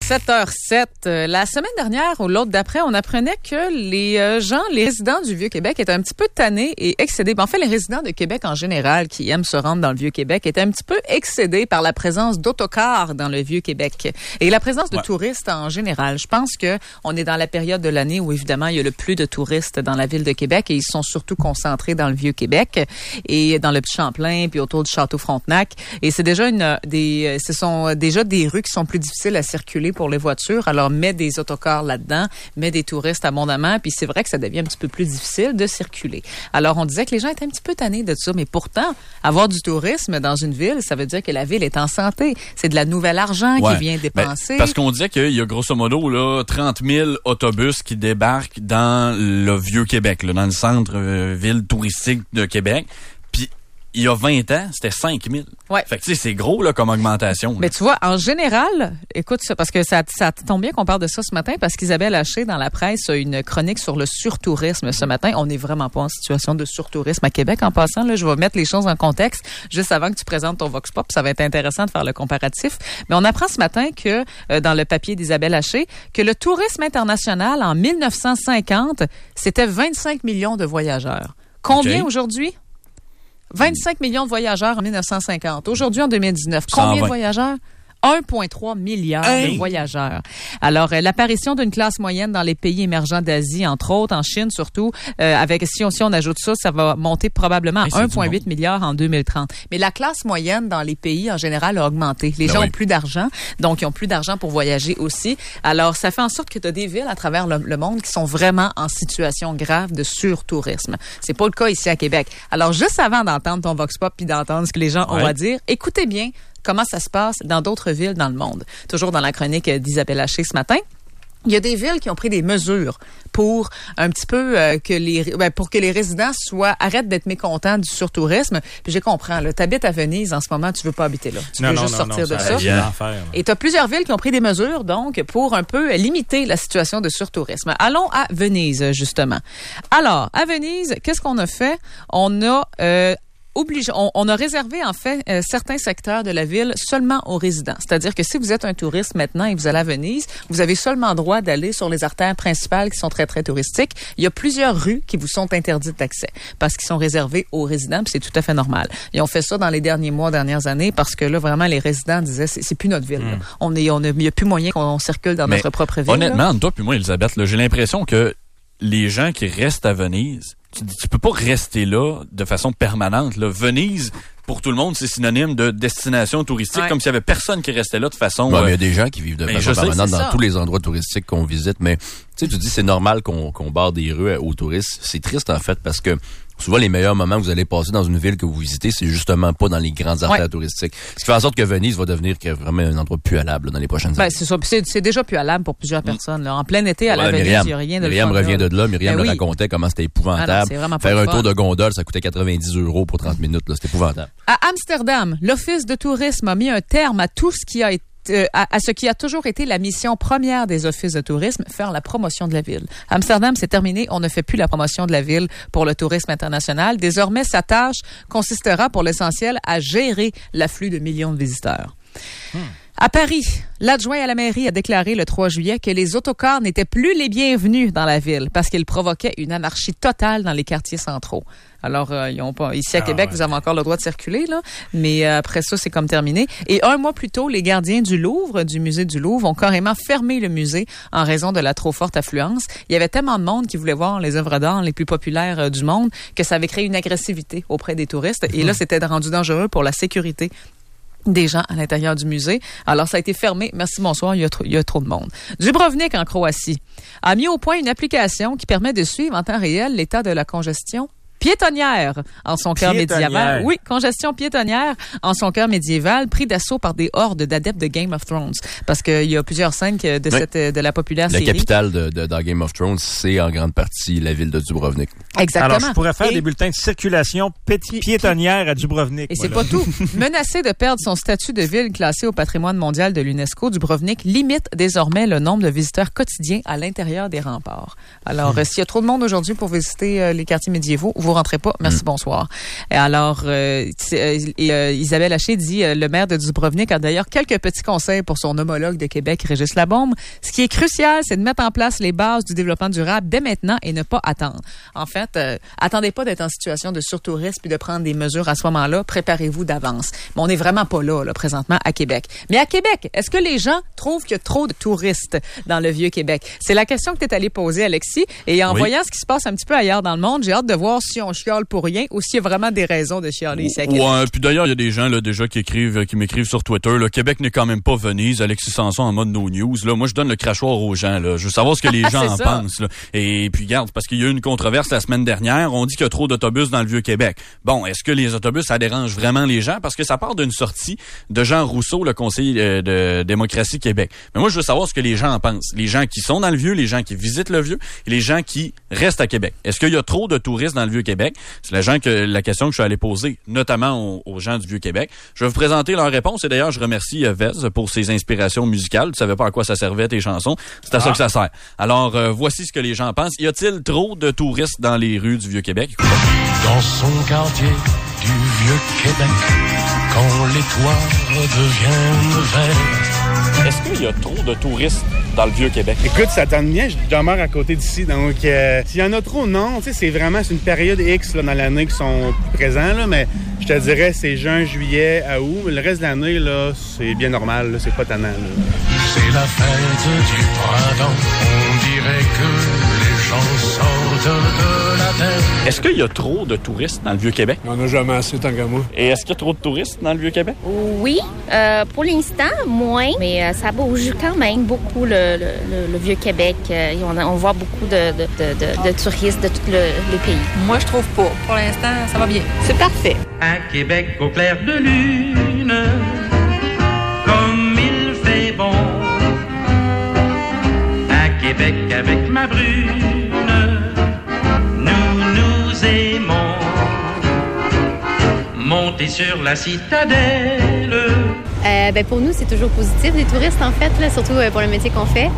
7h07. La semaine dernière ou l'autre d'après, on apprenait que les résidents du Vieux-Québec étaient un petit peu tannés et excédés. En fait, les résidents de Québec en général qui aiment se rendre dans le Vieux-Québec étaient un petit peu excédés par la présence d'autocars dans le Vieux-Québec et la présence de touristes en général. Je pense que on est dans la période de l'année où évidemment il y a le plus de touristes dans la ville de Québec et ils sont surtout concentrés dans le Vieux-Québec et dans le Petit-Champlain puis autour du Château-Frontenac. Et c'est déjà ce sont déjà des rues qui sont plus difficiles à circuler pour les voitures. Alors, mets des autocars là-dedans, mets des touristes abondamment, puis c'est vrai que ça devient un petit peu plus difficile de circuler. Alors, on disait que les gens étaient un petit peu tannés de ça, mais pourtant, avoir du tourisme dans une ville, ça veut dire que la ville est en santé. C'est de la nouvelle argent qui vient dépenser. Parce qu'on disait qu'il y a grosso modo là 30 000 autobus qui débarquent dans le Vieux-Québec, là, dans le centre-ville touristique de Québec. Il y a 20 ans, c'était 5 000. Ouais. Fait que tu sais, c'est gros là comme augmentation. Mais tu vois, en général, écoute ça, parce que ça tombe bien qu'on parle de ça ce matin, parce qu'Isabelle Haché, dans la presse, a une chronique sur le surtourisme ce matin. On n'est vraiment pas en situation de surtourisme à Québec. En passant, là, je vais mettre les choses en contexte juste avant que tu présentes ton Vox Pop. Ça va être intéressant de faire le comparatif. Mais on apprend ce matin que, dans le papier d'Isabelle Haché, que le tourisme international, en 1950, c'était 25 millions de voyageurs. Combien aujourd'hui? 25 millions de voyageurs en 1950. Aujourd'hui, en 2019, combien de voyageurs? 1,3 milliard de voyageurs. Alors, l'apparition d'une classe moyenne dans les pays émergents d'Asie, entre autres, en Chine surtout, si on ajoute ça, ça va monter probablement à 1,8 milliard en 2030. Mais la classe moyenne dans les pays, en général, a augmenté. Les gens ont plus d'argent, donc ils ont plus d'argent pour voyager aussi. Alors, ça fait en sorte que tu as des villes à travers le monde qui sont vraiment en situation grave de surtourisme. C'est pas le cas ici à Québec. Alors, juste avant d'entendre ton Vox Pop puis d'entendre ce que les gens ont à dire, écoutez bien comment ça se passe dans d'autres villes dans le monde. Toujours dans la chronique d'Isabelle Haché ce matin. Il y a des villes qui ont pris des mesures pour un petit peu pour que les résidents arrêtent d'être mécontents du surtourisme. Puis je comprends, là, t'habites à Venise en ce moment, tu veux pas habiter là. Tu veux juste sortir de ça. Et t'as plusieurs villes qui ont pris des mesures, donc, pour un peu limiter la situation de surtourisme. Allons à Venise, justement. Alors, à Venise, qu'est-ce qu'on a fait? On a réservé, en fait, certains secteurs de la ville seulement aux résidents. C'est-à-dire que si vous êtes un touriste maintenant et vous allez à Venise, vous avez seulement droit d'aller sur les artères principales qui sont très, très touristiques. Il y a plusieurs rues qui vous sont interdites d'accès parce qu'ils sont réservés aux résidents, puis c'est tout à fait normal. Ils ont fait ça dans les derniers mois, dernières années, parce que là, vraiment, les résidents disaient, c'est plus notre ville. Il n'y a plus moyen qu'on circule dans notre propre ville. Honnêtement, toi puis moi, Elisabeth, là, j'ai l'impression que les gens qui restent à Venise, tu peux pas rester là de façon permanente. Là. Venise, pour tout le monde, c'est synonyme de destination touristique, comme s'il y avait personne qui restait là de façon... il y a des gens qui vivent de façon permanente dans tous les endroits touristiques qu'on visite, mais tu dis c'est normal qu'on barre des rues aux touristes. C'est triste en fait parce que souvent, les meilleurs moments que vous allez passer dans une ville que vous visitez, c'est justement pas dans les grandes artères touristiques. Ce qui fait en sorte que Venise va devenir vraiment un endroit puellable dans les prochaines années. C'est ça. C'est déjà puellable pour plusieurs personnes. Là. En plein été, à la Venise, il n'y a rien de Myriam revient de là. Myriam me racontait comment c'était épouvantable. Faire un tour de gondole, ça coûtait 90 € pour 30 minutes. Là. C'était épouvantable. À Amsterdam, l'Office de tourisme a mis un terme à tout ce qui a été à ce qui a toujours été la mission première des offices de tourisme, faire la promotion de la ville. Amsterdam, c'est terminé. On ne fait plus la promotion de la ville pour le tourisme international. Désormais, sa tâche consistera pour l'essentiel à gérer l'afflux de millions de visiteurs. À Paris, l'adjoint à la mairie a déclaré le 3 juillet que les autocars n'étaient plus les bienvenus dans la ville parce qu'ils provoquaient une anarchie totale dans les quartiers centraux. Alors, ils ont pas. Ici à Québec, vous avez encore le droit de circuler, là, mais après ça, c'est comme terminé. Et un mois plus tôt, les gardiens du Louvre, du musée du Louvre, ont carrément fermé le musée en raison de la trop forte affluence. Il y avait tellement de monde qui voulait voir les œuvres d'art les plus populaires du monde que ça avait créé une agressivité auprès des touristes. Et là, c'était rendu dangereux pour la sécurité des gens à l'intérieur du musée. Alors, ça a été fermé. Merci, bonsoir. Il y a trop de monde. Dubrovnik, en Croatie, a mis au point une application qui permet de suivre en temps réel l'état de la congestion piétonnière en son cœur médiéval. Oui, congestion piétonnière en son cœur médiéval, pris d'assaut par des hordes d'adeptes de Game of Thrones. Parce qu'il y a plusieurs scènes de la populaire série. La capitale dans Game of Thrones, c'est en grande partie la ville de Dubrovnik. Exactement. Alors, je pourrais faire des bulletins de circulation piétonnière à Dubrovnik. Et c'est pas tout. Menacé de perdre son statut de ville classée au patrimoine mondial de l'UNESCO, Dubrovnik limite désormais le nombre de visiteurs quotidiens à l'intérieur des remparts. Alors, s'il y a trop de monde aujourd'hui pour visiter les quartiers médiévaux, vous rentrez pas. Merci, bonsoir. Alors, Isabelle Haché dit, le maire de Dubrovnik a d'ailleurs quelques petits conseils pour son homologue de Québec, Régis Labaume. Ce qui est crucial, c'est de mettre en place les bases du développement durable dès maintenant et ne pas attendre. En fait, attendez pas d'être en situation de surtourisme puis de prendre des mesures à ce moment-là. Préparez-vous d'avance. Mais on n'est vraiment pas là, présentement, à Québec. Mais à Québec, est-ce que les gens trouvent qu'il y a trop de touristes dans le Vieux-Québec? C'est la question que tu es allé poser, Alexis. Et en voyant ce qui se passe un petit peu ailleurs dans le monde, j'ai hâte de voir si on chiale pour rien ou s'il y a vraiment des raisons de chialer ici à Québec. Ouais, puis d'ailleurs, il y a des gens là déjà qui m'écrivent sur Twitter. Là, Québec n'est quand même pas Venise. Alexis Sanson en mode no news. Là, moi, je donne le crachoir aux gens. Là. Je veux savoir ce que les gens en pensent. Là. Et puis, regarde, parce qu'il y a eu une controverse la semaine dernière. On dit qu'il y a trop d'autobus dans le Vieux-Québec. Bon, est-ce que les autobus, ça dérange vraiment les gens? Parce que ça part d'une sortie de Jean Rousseau, le conseiller de Démocratie Québec. Mais moi, je veux savoir ce que les gens en pensent. Les gens qui sont dans le Vieux, les gens qui visitent le Vieux et les gens qui restent à Québec. Est-ce qu'il y a trop de touristes dans le Vieux-Québec? C'est la question que je suis allé poser, notamment aux gens du Vieux-Québec. Je vais vous présenter leurs réponses et d'ailleurs, je remercie Vez pour ses inspirations musicales. Tu savais pas à quoi ça servait tes chansons. C'est à ça que ça sert. Alors, voici ce que les gens pensent. Y a-t-il trop de touristes dans les rues du Vieux-Québec? Dans son quartier du Vieux-Québec, quand les toits deviennent verts. Est-ce qu'il y a trop de touristes dans le Vieux-Québec? Écoute, ça tombe bien, je demeure à côté d'ici, donc s'il y en a trop, non. Tu sais, c'est une période X là, dans l'année qui sont présents, là, mais je te dirais c'est juin, juillet, à août. Le reste de l'année, là, c'est bien normal, là, c'est pas tannant. Là. C'est la fête du printemps, on dirait que les gens sortent de la terre. Est-ce qu'il y a trop de touristes dans le Vieux-Québec? On n'a jamais assez, tant qu'à moi. Et est-ce qu'il y a trop de touristes dans le Vieux-Québec? Oui, pour l'instant, moins, mais ça bouge quand même beaucoup le Vieux-Québec. On voit beaucoup de touristes de tout le pays. Moi, je trouve pas. Pour l'instant, ça va bien. C'est parfait. À Québec, au clair de lune, comme il fait bon. À Québec, avec ma brune, nous aimons. Monter sur la citadelle. Pour nous, c'est toujours positif, les touristes, en fait, là, surtout pour le métier qu'on fait.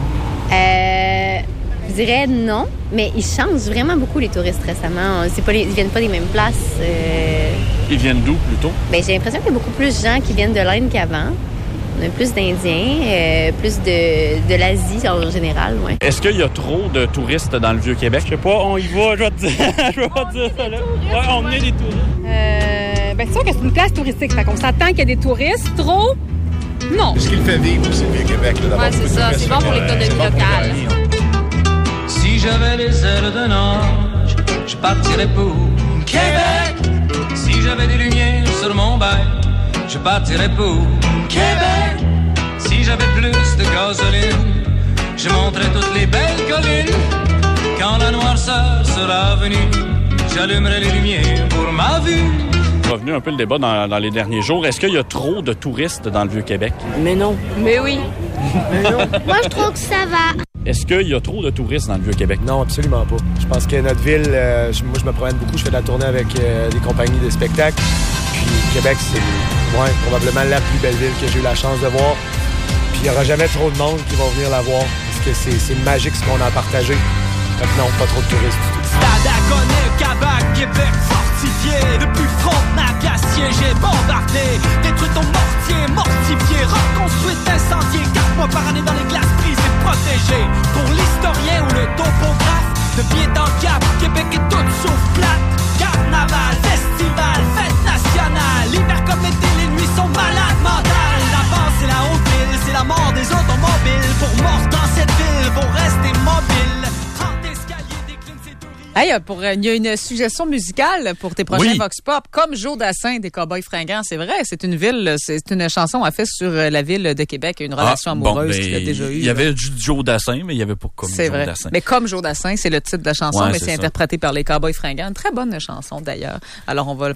Je dirais non, mais ils changent vraiment beaucoup, les touristes, récemment. Ils viennent pas des mêmes places. Ils viennent d'où, plutôt? J'ai l'impression qu'il y a beaucoup plus de gens qui viennent de l'Inde qu'avant. On a plus d'Indiens, plus de l'Asie en général, ouais. Est-ce qu'il y a trop de touristes dans le Vieux-Québec? Je sais pas, on y va, je vais te dire, je vais pas te dire ça, là. Ouais, on est des touristes. C'est sûr que c'est une place touristique, fait qu'on s'attend qu'il y ait des touristes. Trop? Non. Ce qui le fait vivre aussi, le Vieux-Québec, là, d'avoir c'est ça, c'est bon pour l'économie locale. Si j'avais les ailes d'un ange, je partirais pour Québec. Si j'avais des lumières sur mon bail, je partirais pour Québec. Si j'avais plus de gasoline, je monterais toutes les belles collines. Quand la noirceur sera venue, j'allumerai les lumières pour ma vue. Revenu un peu le débat dans les derniers jours. Est-ce qu'il y a trop de touristes dans le Vieux-Québec? Mais non. Mais oui. Mais non. Moi, je trouve que ça va. Est-ce qu'il y a trop de touristes dans le Vieux-Québec? Non, absolument pas. Je pense que notre ville, moi, je me promène beaucoup. Je fais de la tournée avec des compagnies de spectacles. Puis Québec, c'est probablement la plus belle ville que j'ai eu la chance de voir. Puis il n'y aura jamais trop de monde qui vont venir la voir. Parce que c'est magique ce qu'on a partagé. Fait que non, pas trop de touristes du tout. Stade à Gonnet, Québec, Québec fortifié. Depuis Frontenac à siégé, bombardé. Détruit ton mortier, mortifié. Reconstruite, incendié. 4 mois par année dans les glaces prises et protégées. Pour l'historien ou le topographe, de pied dans le cap, Québec est toute sauf plate. Carnaval, festival, fête nationale. L'hiver comme l'été, les nuits sont malades mentales. L'avance, c'est la haute ville, c'est la mort des automobiles. Pour mort dans cette ville, vont rester mobiles. Hey, il y a une suggestion musicale pour tes prochains Vox Pop, comme Joe Dassin des Cowboys Fringants. C'est vrai, c'est une chanson à fait sur la ville de Québec, une relation amoureuse qu'il a déjà eue. Il y avait du Joe Dassin, mais il n'y avait pas comme Joe Dassin. Mais comme Joe Dassin, c'est le titre de la chanson, mais c'est interprété par les Cowboys Fringants. Une très bonne chanson d'ailleurs. Alors on va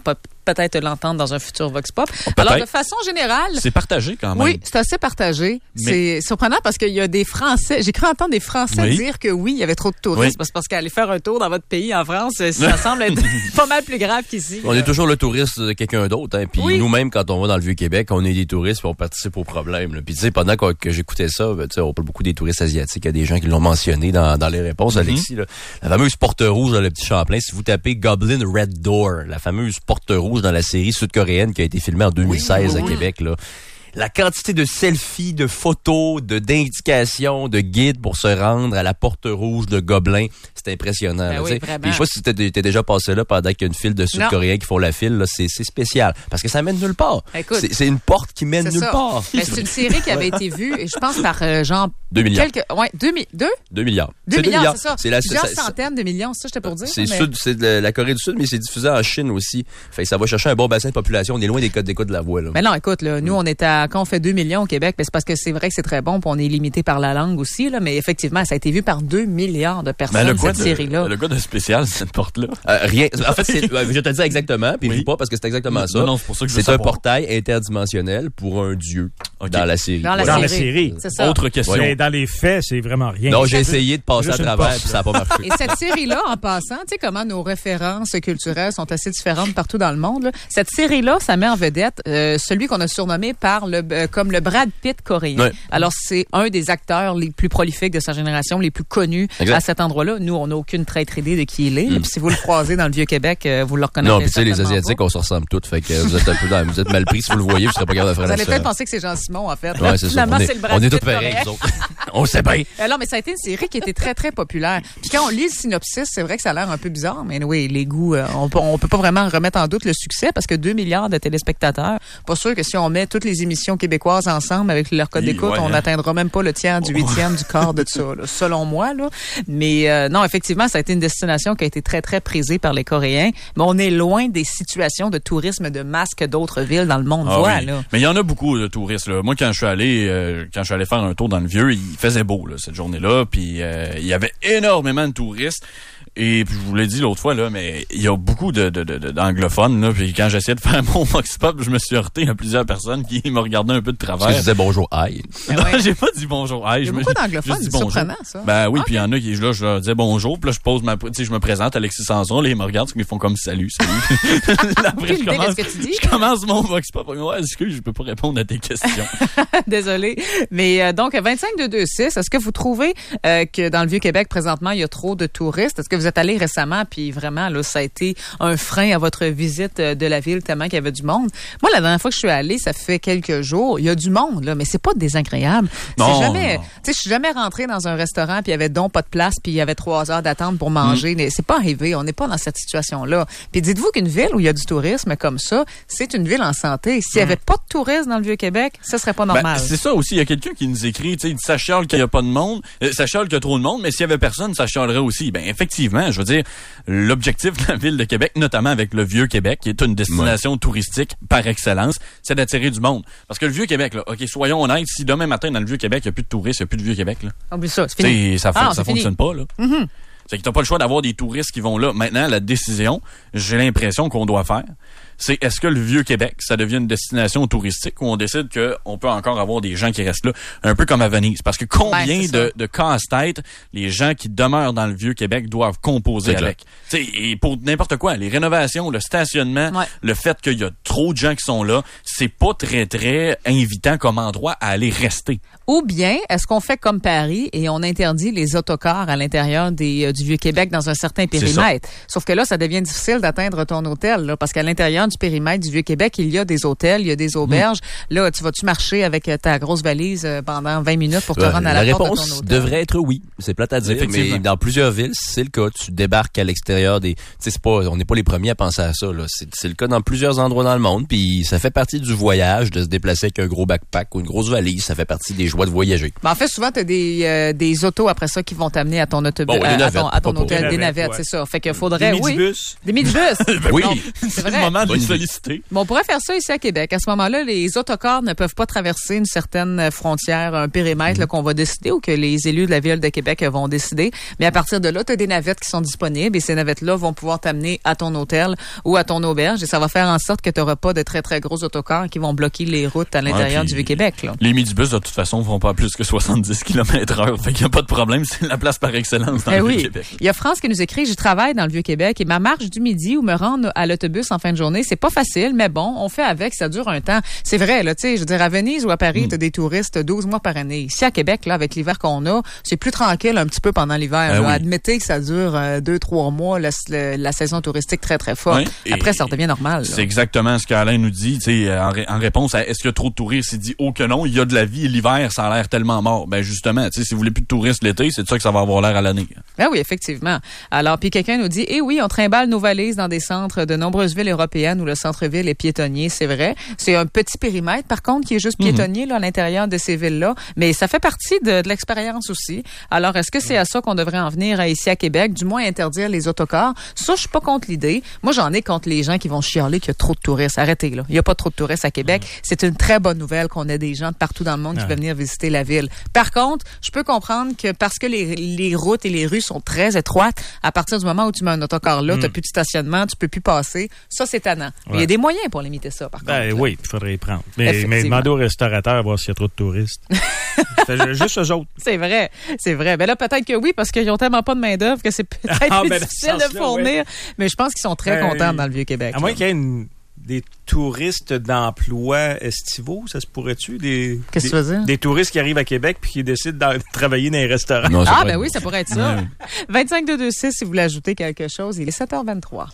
peut-être l'entendre dans un futur Vox Pop. Alors, de façon générale... C'est partagé quand même. Oui, c'est assez partagé. C'est surprenant parce qu'il y a des Français... J'ai cru entendre des Français dire que oui, il y avait trop de touristes. Oui. Parce qu'aller faire un tour dans votre pays, en France, ça semble être pas mal plus grave qu'ici. On est toujours le touriste de quelqu'un d'autre. Hein. Puis nous-mêmes, quand on va dans le Vieux-Québec, on est des touristes et on participe au problème. Là. Puis tu sais, pendant que j'écoutais ça, on parle beaucoup des touristes asiatiques. Il y a des gens qui l'ont mentionné dans les réponses, Alexis. Là. La fameuse porte rouge dans le Petit Champlain. Si vous tapez Goblin Red Door, la fameuse porte rouge dans la série sud-coréenne qui a été filmée en 2016 à Québec, là. La quantité de selfies, de photos, d'indications, de guides pour se rendre à la porte rouge de Gobelin, c'est impressionnant. Ben oui, je sais pas si t'es déjà passé là pendant qu'il y a une file de Sud-Coréens qui font la file. Là, c'est spécial parce que ça mène nulle part. Écoute, c'est une porte qui mène nulle part. Ben, c'est une série qui avait été vue, je pense, par genre 2 milliards. 2 milliards. 2 milliards, c'est ça. C'est plusieurs centaines de millions, c'est ça, j'étais pour dire. C'est de la Corée du Sud, mais c'est diffusé en Chine aussi. Fait que ça va chercher un bon bassin de population. On est loin des codes d'écoute de la voix. Là. Mais non, écoute, là, nous, on est quand on fait 2 millions au Québec, c'est parce que c'est vrai que c'est très bon, puis on est limité par la langue aussi, là, mais effectivement, ça a été vu par 2 milliards de personnes, cette série-là. Le gars de spécial, cette porte-là. Rien. En fait, je te dis exactement, puis je dis pas parce que c'est exactement ça. Non, c'est pour ça que c'est un portail interdimensionnel pour un dieu dans la série. Dans la série. C'est ça. Autre question. Mais dans les faits, c'est vraiment rien. Non, j'ai essayé de passer à travers, puis ça n'a pas marché. Et cette série-là, en passant, tu sais comment nos références culturelles sont assez différentes partout dans le monde, là. Cette série-là, ça met en vedette celui qu'on a surnommé comme le Brad Pitt coréen. Ouais. Alors, c'est un des acteurs les plus prolifiques de sa génération, les plus connus à cet endroit-là. Nous, on n'a aucune traître idée de qui il est. Puis si vous le croisez dans le Vieux-Québec, vous le reconnaissez. Non, puis tu sais, les Asiatiques, on se ressemble tous. Fait que vous êtes un peu vous êtes mal pris. Si vous le voyez, vous serez pas capable de faire la Vous allez peut-être penser que c'est Jean-Simon, en fait. Ouais, c'est Finalement, ça. c'est le Brad Pitt. On est tous pareils, nous autres. On le sait bien. Alors, mais ça a été une série qui était très, très populaire. Puis quand on lit le synopsis, c'est vrai que ça a l'air un peu bizarre, mais oui, les goûts, on peut pas vraiment remettre en doute le succès parce que 2 milliards de téléspectateurs. Pas sûr que si on met toutes les émissions québécoises ensemble avec leur code d'écoute, on n'atteindra même pas le tiers du huitième du quart de ça, là, selon moi, là. Mais non, effectivement, ça a été une destination qui a été très, très prisée par les Coréens. Mais on est loin des situations de tourisme de masse que d'autres villes dans le monde voient, là. Mais il y en a beaucoup de touristes, là. Moi, quand je suis allé faire un tour dans le Vieux, il faisait beau, là, cette journée-là, puis il y avait énormément de touristes. Et puis je vous l'ai dit l'autre fois, là, mais il y a beaucoup d'anglophones, là. Puis quand j'essayais de faire mon Vox Pop, je me suis heurté à plusieurs personnes qui me regardaient un peu de travers. Parce que tu disais bonjour, aïe. Non, j'ai pas dit bonjour, aïe. Il y a beaucoup d'anglophones, c'est surprenant, ça. Ben oui, puis il y en a qui, là, je leur disais bonjour, puis là, je me présente, Alexis Sanson, là, ils me regardent, ils font comme salut. Là, après, je commence mon Vox Pop. Ouais, excuse, je peux pas répondre à tes questions. Désolé. Mais donc, 25-226, est-ce que vous trouvez que dans le Vieux-Québec, présentement, il y a trop de touristes? Est-ce que vous êtes allé récemment, puis vraiment, là, ça a été un frein à votre visite de la ville tellement qu'il y avait du monde? Moi, la dernière fois que je suis allée, ça fait quelques jours, il y a du monde, là, mais c'est pas désagréable. Non, je suis jamais rentrée dans un restaurant, puis il y avait donc pas de place, puis il y avait 3 heures d'attente pour manger. C'est pas arrivé. On n'est pas dans cette situation-là. Puis dites-vous qu'une ville où il y a du tourisme comme ça, c'est une ville en santé. S'il y avait pas de tourisme dans le Vieux-Québec, ça serait pas normal. C'est ça aussi. Il y a quelqu'un qui nous écrit, tu sais, il dit, ça chiale qu'il y a pas de monde, ça chiale qu'il y a trop de monde, mais s'il y avait personne, ça chialerait aussi. Ben, effectivement, je veux dire, l'objectif de la ville de Québec, notamment avec le Vieux-Québec, qui est une destination touristique par excellence, c'est d'attirer du monde. Parce que le Vieux-Québec, là, OK, soyons honnêtes, si demain matin, dans le Vieux-Québec, il n'y a plus de touristes, il n'y a plus de Vieux-Québec, là. Oublie ça, c'est fini. Ça fonctionne pas, là. Mm-hmm. C'est que t'as pas le choix d'avoir des touristes qui vont là. Maintenant, la décision, j'ai l'impression qu'on doit faire, c'est est-ce que le Vieux-Québec, ça devient une destination touristique ou on décide qu'on peut encore avoir des gens qui restent là, un peu comme à Venise. Parce que combien de casse-tête les gens qui demeurent dans le Vieux-Québec doivent composer avec. Tu sais, et pour n'importe quoi, les rénovations, le stationnement, le fait qu'il y a trop de gens qui sont là, c'est pas très, très invitant comme endroit à aller rester. Ou bien, est-ce qu'on fait comme Paris et on interdit les autocars à l'intérieur du Vieux-Québec dans un certain périmètre? Sauf que là, ça devient difficile d'atteindre ton hôtel, là, parce qu'à l'intérieur du périmètre du Vieux-Québec, il y a des hôtels, il y a des auberges. Là, tu vas-tu marcher avec ta grosse valise pendant 20 minutes pour te rendre à la porte de ton hôtel? La réponse devrait être oui. C'est plate à dire, mais dans plusieurs villes, c'est le cas. Tu débarques à l'extérieur des... Tu sais, c'est pas, on n'est pas les premiers à penser à ça, là. C'est le cas dans plusieurs endroits dans le monde, puis ça fait partie du voyage, de se déplacer avec un gros backpack ou une grosse valise. Ça fait partie des joies de voyager. Ben, en fait, souvent, tu as des autos après ça qui vont t'amener à ton autobus, à ton hôtel, des navettes, c'est ça. Fait qu'il faudrait, des minibus. Des minibus. Oui. C'est vrai. Le moment de va être sollicité. Bon, on pourrait faire ça ici à Québec. À ce moment-là, les autocars ne peuvent pas traverser une certaine frontière, un périmètre là, qu'on va décider ou que les élus de la Ville de Québec vont décider. Mais à partir de là, tu as des navettes qui sont disponibles et ces navettes-là vont pouvoir t'amener à ton hôtel ou à ton auberge et ça va faire en sorte que tu n'auras pas de très, très gros autocars qui vont bloquer les routes à l'intérieur du Vieux-Québec. Là. Les midibus, de toute façon, vont pas plus que 70 km/h. Fait qu'il n'y a pas de problème. C'est la place par excellence dans le Vieux-Québec. Il y a France qui nous écrit, je travaille dans le Vieux-Québec et ma marche du midi ou me rendre à l'autobus en fin de journée, c'est pas facile, mais bon, on fait avec, ça dure un temps. C'est vrai, là, tu sais, je veux dire, à Venise ou à Paris, t'as des touristes 12 mois par année. Ici, à Québec, là, avec l'hiver qu'on a, c'est plus tranquille un petit peu pendant l'hiver. Admettez que ça dure 2-3 mois, la saison touristique très, très forte. Oui, après, ça redevient normal. Là. C'est exactement ce qu'Alain nous dit, tu sais, en réponse à est-ce qu'il y a trop de touristes? Il dit, oh que non, il y a de la vie et l'hiver, ça a l'air tellement mort. Ben, justement, tu sais, si vous voulez plus de touristes l'été, c'est de ça que ça va avoir l'air à l'année. Ah oui, effectivement. Alors, puis quelqu'un nous dit, oui, on trimballe nos valises dans des centres de nombreuses villes européennes où le centre-ville est piétonnier, c'est vrai. C'est un petit périmètre, par contre, qui est juste piétonnier là, à l'intérieur de ces villes-là, mais ça fait partie de l'expérience aussi. Alors, est-ce que c'est à ça qu'on devrait en venir ici à Québec, du moins interdire les autocars? Ça, je suis pas contre l'idée. Moi, j'en ai contre les gens qui vont chialer qu'il y a trop de touristes. Arrêtez, là. Il n'y a pas trop de touristes à Québec. C'est une très bonne nouvelle qu'on ait des gens de partout dans le monde qui veulent venir visiter la ville. Par contre, je peux comprendre que parce que les routes et les rues sont très étroites, à partir du moment où tu mets un autocar là, tu n'as plus de stationnement, tu peux plus passer. Ça, c'est tannant. Il y a des moyens pour limiter ça, par contre. Oui, il faudrait y prendre. Mais demander aux restaurateurs voir s'il y a trop de touristes. Juste eux autres. C'est vrai. Ben là, peut-être que oui, parce qu'ils n'ont tellement pas de main-d'œuvre que c'est peut-être plus difficile de fournir. Mais je pense qu'ils sont très contents dans le Vieux-Québec. À moins qu'il y ait des touristes d'emploi estivaux, ça se pourrait-tu? Qu'est-ce que tu veux dire? Des touristes qui arrivent à Québec puis qui décident de travailler dans les restaurants. Oui, ça pourrait être ça. 25-226, si vous voulez ajouter quelque chose, il est 7h23.